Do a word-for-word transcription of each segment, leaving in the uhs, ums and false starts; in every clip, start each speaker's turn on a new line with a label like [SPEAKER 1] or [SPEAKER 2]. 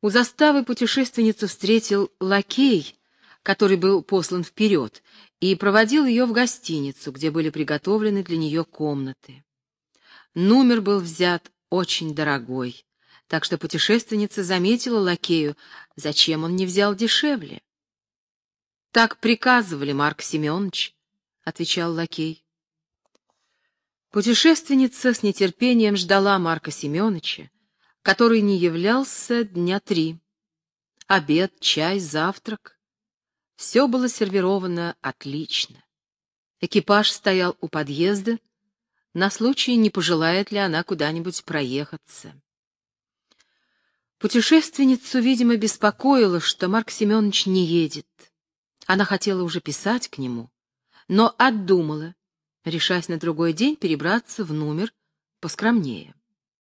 [SPEAKER 1] У заставы путешественницу встретил лакей, который был послан вперед, и проводил ее в гостиницу, где были приготовлены для нее комнаты. Номер был взят очень дорогой, так что путешественница заметила лакею, зачем он не взял дешевле. «Так приказывали, Марк Семенович», — отвечал лакей. Путешественница с нетерпением ждала Марка Семеновича, который не являлся дня три. Обед, чай, завтрак — все было сервировано отлично. Экипаж стоял у подъезда, на случай, не пожелает ли она куда-нибудь проехаться. Путешественницу, видимо, беспокоило, что Марк Семенович не едет. Она хотела уже писать к нему, но отдумала, решаясь на другой день перебраться в номер поскромнее.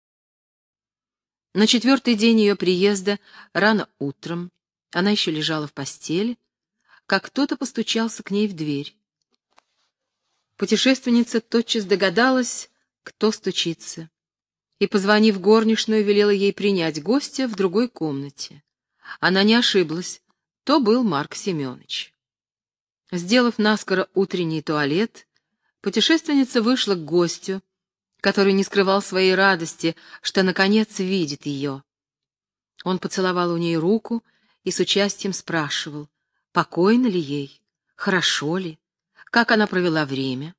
[SPEAKER 1] На четвертый день ее приезда, рано утром, она еще лежала в постели, как кто-то постучался к ней в дверь. Путешественница тотчас догадалась, кто стучится, и, позвонив горничную, велела ей принять гостя в другой комнате. Она не ошиблась, то был Марк Семенович. Сделав наскоро утренний туалет, путешественница вышла к гостю, который не скрывал своей радости, что, наконец, видит ее. Он поцеловал у ней руку и с участием спрашивал, покойно ли ей, хорошо ли, как она провела время.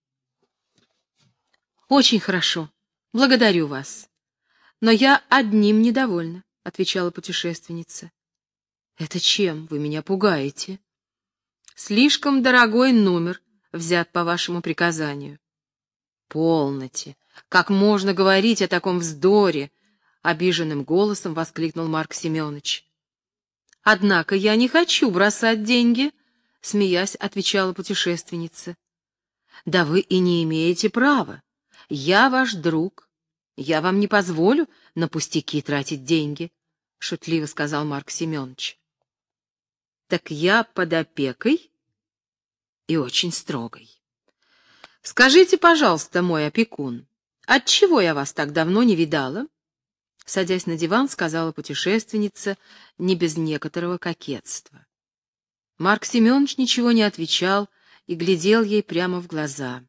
[SPEAKER 1] «Очень хорошо, благодарю вас. Но я одним недовольна», — отвечала путешественница. «Это чем вы меня пугаете?» «Слишком дорогой номер взят по вашему приказанию». «Полноте! Как можно говорить о таком вздоре?» — обиженным голосом воскликнул Марк Семенович. «Однако я не хочу бросать деньги», — смеясь отвечала путешественница. «Да вы и не имеете права. Я ваш друг. Я вам не позволю на пустяки тратить деньги», — шутливо сказал Марк Семенович. «Так я под опекой и очень строгой. Скажите, пожалуйста, мой опекун, отчего я вас так давно не видала?» Садясь на диван, сказала путешественница не без некоторого кокетства. Марк Семенович ничего не отвечал и глядел ей прямо в глаза.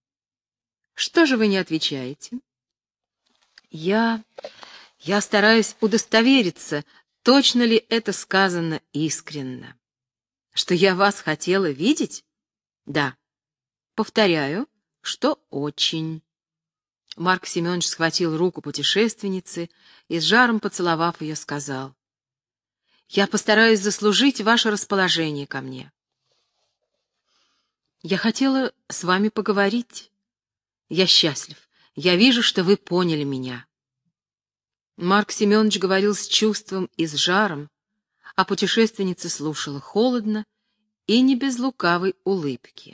[SPEAKER 1] «Что же вы не отвечаете?» «Я... я стараюсь удостовериться, точно ли это сказано искренно. Что я вас хотела видеть? Да. Повторяю, что очень». Марк Семенович схватил руку путешественницы и, с жаром поцеловав ее, сказал: «Я постараюсь заслужить ваше расположение ко мне. Я хотела с вами поговорить. Я счастлив. Я вижу, что вы поняли меня». Марк Семенович говорил с чувством и с жаром, а путешественница слушала холодно и не без лукавой улыбки.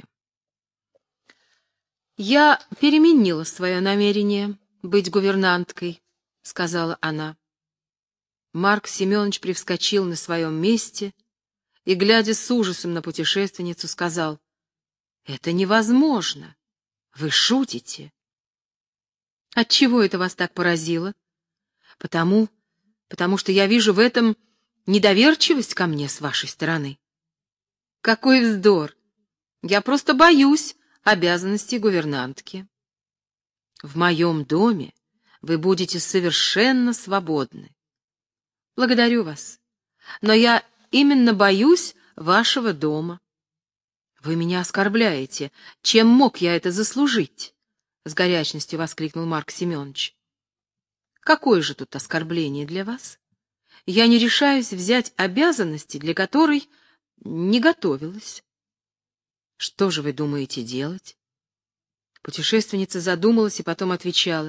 [SPEAKER 1] «Я переменила свое намерение быть гувернанткой», — сказала она. Марк Семенович привскочил на своем месте и, глядя с ужасом на путешественницу, сказал: «Это невозможно. Вы шутите». «Отчего это вас так поразило?» «Потому, потому что я вижу в этом недоверчивость ко мне с вашей стороны». «Какой вздор! Я просто боюсь обязанностей гувернантки». «В моем доме вы будете совершенно свободны». «Благодарю вас, но я именно боюсь вашего дома». «Вы меня оскорбляете. Чем мог я это заслужить?» — с горячностью воскликнул Марк Семенович. «Какое же тут оскорбление для вас? Я не решаюсь взять обязанности, для которой не готовилась». «Что же вы думаете делать?» Путешественница задумалась и потом отвечала: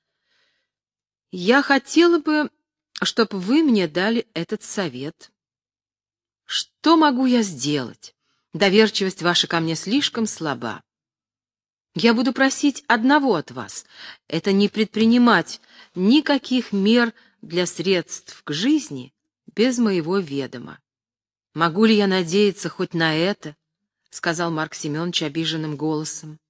[SPEAKER 1] «Я хотела бы, чтобы вы мне дали этот совет». «Что могу я сделать? Доверчивость ваша ко мне слишком слаба. Я буду просить одного от вас — это не предпринимать никаких мер для средств к жизни без моего ведома. Могу ли я надеяться хоть на это?» — сказал Марк Семенович обиженным голосом.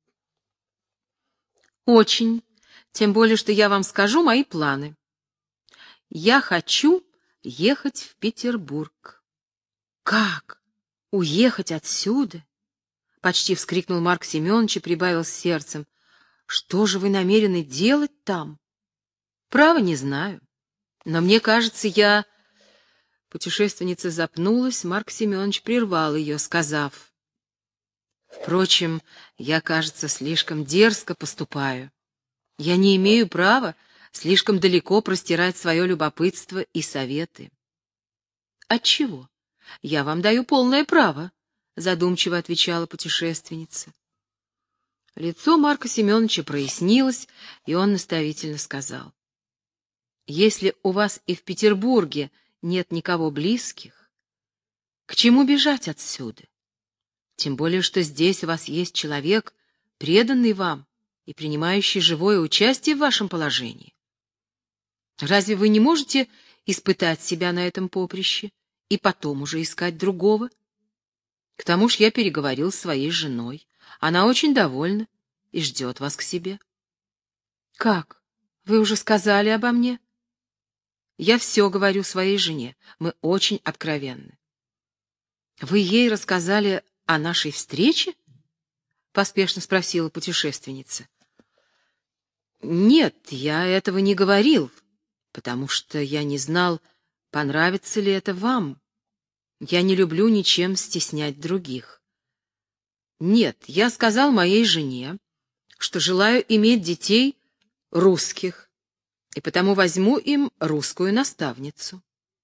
[SPEAKER 1] «Очень, тем более, что я вам скажу мои планы. Я хочу ехать в Петербург. Как? Уехать отсюда? Почти вскрикнул Марк Семенович и прибавил с сердцем. Что же вы намерены делать там? Право не знаю. Но мне кажется, я... Путешественница запнулась, Марк Семенович прервал ее, сказав: «Впрочем, я, кажется, слишком дерзко поступаю. Я не имею права слишком далеко простирать свое любопытство и советы». «Отчего? Я вам даю полное право», — задумчиво отвечала путешественница. Лицо Марка Семеновича прояснилось, и он наставительно сказал: «Если у вас и в Петербурге нет никого близких, к чему бежать отсюда? Тем более, что здесь у вас есть человек, преданный вам и принимающий живое участие в вашем положении. Разве вы не можете испытать себя на этом поприще и потом уже искать другого? К тому же я переговорил с своей женой. Она очень довольна и ждет вас к себе». «Как? Вы уже сказали обо мне?» «Я все говорю своей жене. Мы очень откровенны». «Вы ей рассказали о нашей встрече?» — поспешно спросила путешественница. «Нет, я этого не говорил, потому что я не знал, понравится ли это вам. Я не люблю ничем стеснять других. Нет, я сказал моей жене, что желаю иметь детей русских, и потому возьму им русскую наставницу».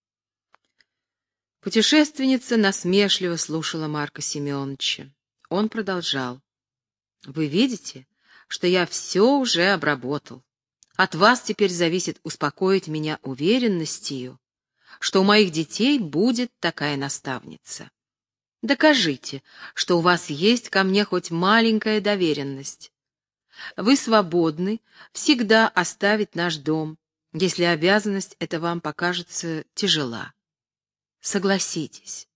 [SPEAKER 1] Путешественница насмешливо слушала Марка Семеновича. Он продолжал: «Вы видите, что я все уже обработал. От вас теперь зависит успокоить меня уверенностью, что у моих детей будет такая наставница. Докажите, что у вас есть ко мне хоть маленькая доверенность. Вы свободны всегда оставить наш дом, если обязанность эта вам покажется тяжела. Согласитесь».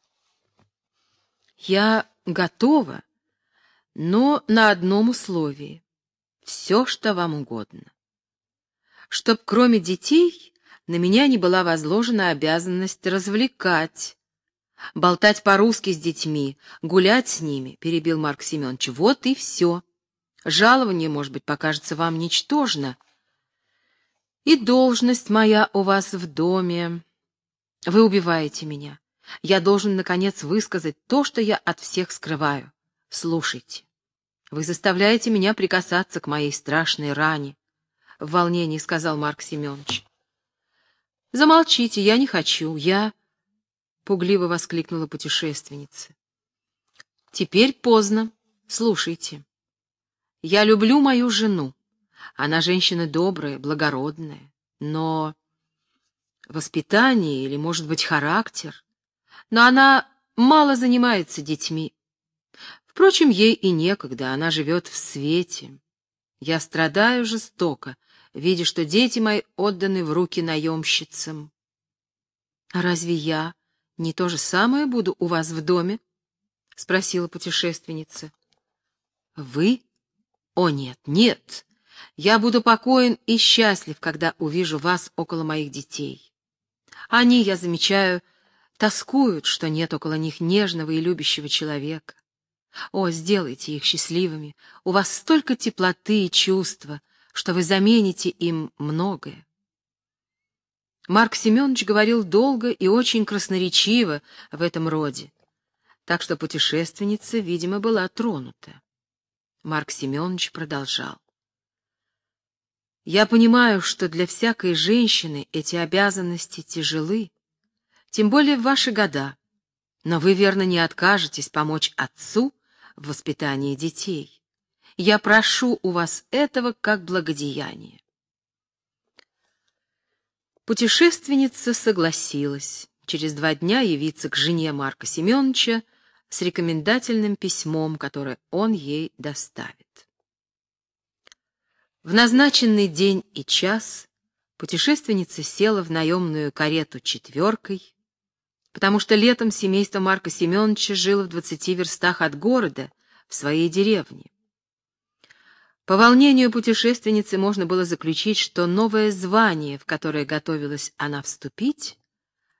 [SPEAKER 1] «Я готова, но на одном условии. Все, что вам угодно. Чтоб кроме детей на меня не была возложена обязанность развлекать, болтать по-русски с детьми, гулять с ними», — перебил Марк Семенович. «Вот и все. Жалование, может быть, покажется вам ничтожно. И должность моя у вас в доме. Вы убиваете меня. Я должен, наконец, высказать то, что я от всех скрываю. Слушайте. Вы заставляете меня прикасаться к моей страшной ране», — в волнении сказал Марк Семенович. «Замолчите, я не хочу, я...» — пугливо воскликнула путешественница. «Теперь поздно. Слушайте. Я люблю мою жену. Она женщина добрая, благородная, но воспитание или, может быть, характер, но она мало занимается детьми. Впрочем, ей и некогда, она живет в свете. Я страдаю жестоко, видя, что дети мои отданы в руки наемщицам». «А разве я не то же самое буду у вас в доме?» — спросила путешественница. «Вы? О, нет, нет. Я буду покоен и счастлив, когда увижу вас около моих детей. Они, я замечаю, тоскуют, что нет около них нежного и любящего человека. О, сделайте их счастливыми. У вас столько теплоты и чувства, что вы замените им многое». Марк Семенович говорил долго и очень красноречиво в этом роде, так что путешественница, видимо, была тронута. Марк Семенович продолжал: «Я понимаю, что для всякой женщины эти обязанности тяжелы, тем более в ваши года, но вы, верно, не откажетесь помочь отцу в воспитании детей. Я прошу у вас этого как благодеяние». Путешественница согласилась через два дня явиться к жене Марка Семеновича с рекомендательным письмом, которое он ей доставит. В назначенный день и час путешественница села в наемную карету четверкой, потому что летом семейство Марка Семеновича жило в двадцати верстах от города, в своей деревне. По волнению путешественницы можно было заключить, что новое звание, в которое готовилась она вступить,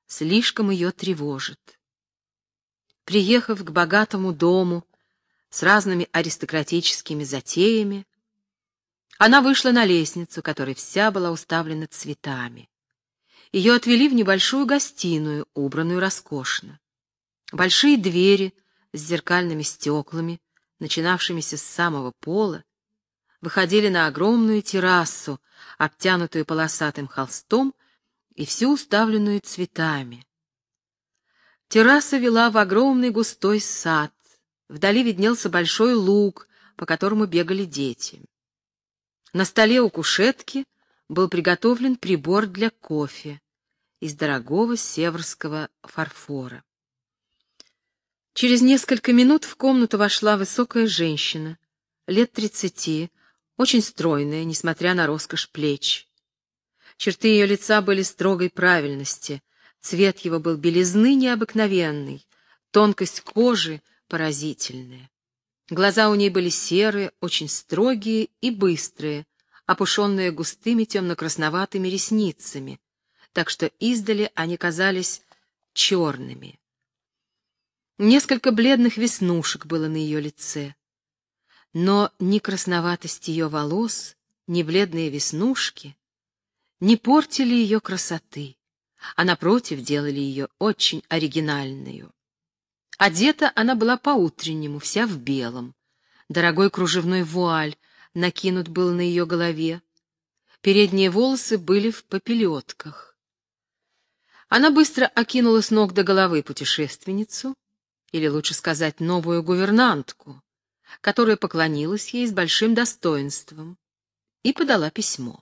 [SPEAKER 1] слишком ее тревожит. Приехав к богатому дому с разными аристократическими затеями, она вышла на лестницу, которая вся была уставлена цветами. Ее отвели в небольшую гостиную, убранную роскошно. Большие двери с зеркальными стеклами, начинавшимися с самого пола, выходили на огромную террасу, обтянутую полосатым холстом и всю уставленную цветами. Терраса вела в огромный густой сад. Вдали виднелся большой луг, по которому бегали дети. На столе у кушетки был приготовлен прибор для кофе из дорогого севрского фарфора. Через несколько минут в комнату вошла высокая женщина, лет тридцати, очень стройная, несмотря на роскошь плеч. Черты ее лица были строгой правильности, цвет его был белизны необыкновенный, тонкость кожи поразительная. Глаза у ней были серые, очень строгие и быстрые, опушенные густыми темно-красноватыми ресницами, так что издали они казались черными. Несколько бледных веснушек было на ее лице, но ни красноватость ее волос, ни бледные веснушки не портили ее красоты, а напротив делали ее очень оригинальную. Одета она была по-утреннему, вся в белом. Дорогой кружевной вуаль накинут был на ее голове. Передние волосы были в попелетках. Она быстро окинула с ног до головы путешественницу, или лучше сказать, новую гувернантку, которая поклонилась ей с большим достоинством и подала письмо.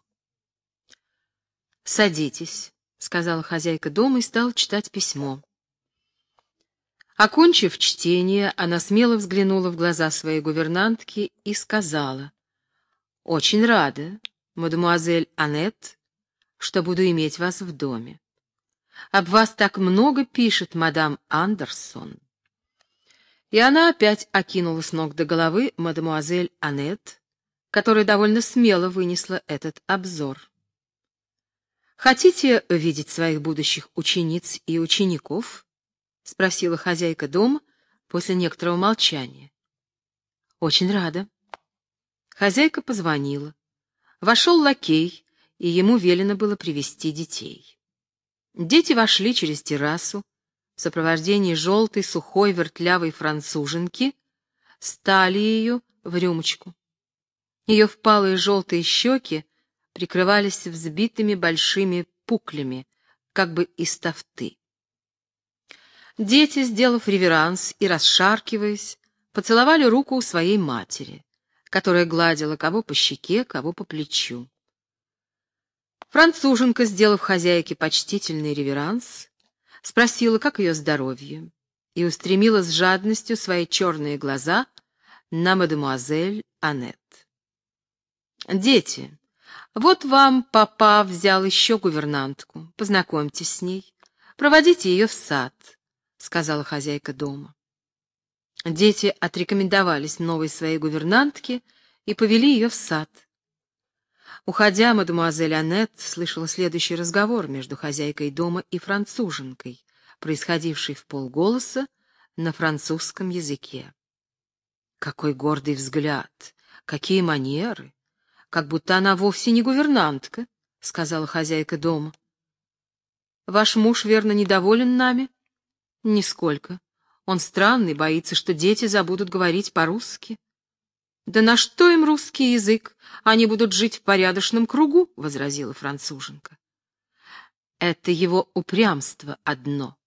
[SPEAKER 1] «Садитесь», — сказала хозяйка дома и стала читать письмо. Окончив чтение, она смело взглянула в глаза своей гувернантки и сказала: «Очень рада, мадемуазель Аннет, что буду иметь вас в доме. Об вас так много пишет мадам Андерсон». И она опять окинула с ног до головы мадемуазель Аннет, которая довольно смело вынесла этот обзор. «Хотите видеть своих будущих учениц и учеников?» — спросила хозяйка дома после некоторого молчания. «Очень рада». Хозяйка позвонила. Вошел лакей, и ему велено было привести детей. Дети вошли через террасу в сопровождении желтой, сухой, вертлявой француженки, стали ее в рюмочку. Ее впалые желтые щеки прикрывались взбитыми большими пуклями, как бы из тафты. Дети, сделав реверанс и расшаркиваясь, поцеловали руку у своей матери, которая гладила кого по щеке, кого по плечу. Француженка, сделав хозяйке почтительный реверанс, спросила, как ее здоровье, и устремила с жадностью свои черные глаза на мадемуазель Аннет. «Дети, вот вам папа взял еще гувернантку, познакомьтесь с ней, проводите ее в сад», — сказала хозяйка дома. Дети отрекомендовались новой своей гувернантке и повели ее в сад. Уходя, мадемуазель Аннет слышала следующий разговор между хозяйкой дома и француженкой, происходивший вполголоса на французском языке. «Какой гордый взгляд! Какие манеры! Как будто она вовсе не гувернантка», — сказала хозяйка дома. «Ваш муж, верно, недоволен нами?» «Нисколько. Он странный, боится, что дети забудут говорить по-русски». «Да на что им русский язык? Они будут жить в порядочном кругу», — возразила француженка. «Это его упрямство одно».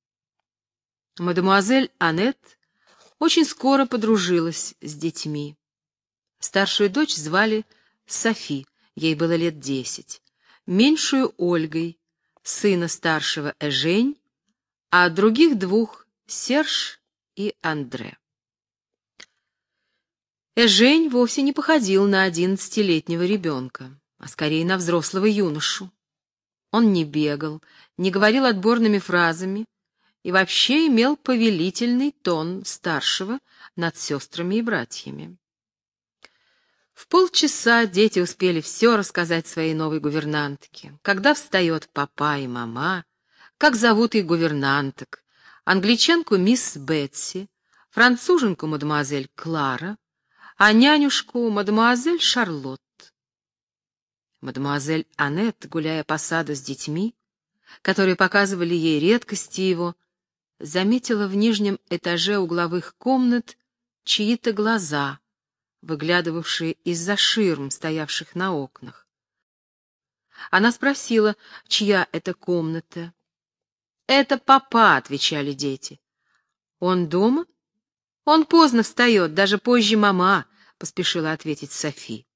[SPEAKER 1] Мадемуазель Аннет очень скоро подружилась с детьми. Старшую дочь звали Софи, ей было лет десять, меньшую — Ольгой, сына старшего — Эжень, а других двух — Серж и Андре. Эжень вовсе не походил на одиннадцатилетнего ребенка, а скорее на взрослого юношу. Он не бегал, не говорил отборными фразами и вообще имел повелительный тон старшего над сестрами и братьями. В полчаса дети успели все рассказать своей новой гувернантке. Когда встает папа и мама, как зовут их гувернанток, англичанку мисс Бетси, француженку мадемуазель Клара, а нянюшку мадемуазель Шарлотт. Мадемуазель Аннет, гуляя по саду с детьми, которые показывали ей редкости его, заметила в нижнем этаже угловых комнат чьи-то глаза, выглядывавшие из-за ширм, стоявших на окнах. Она спросила, чья это комната. «Это папа», — отвечали дети. «Он дома?» «Он поздно встает, даже позже мама», — поспешила ответить Софи.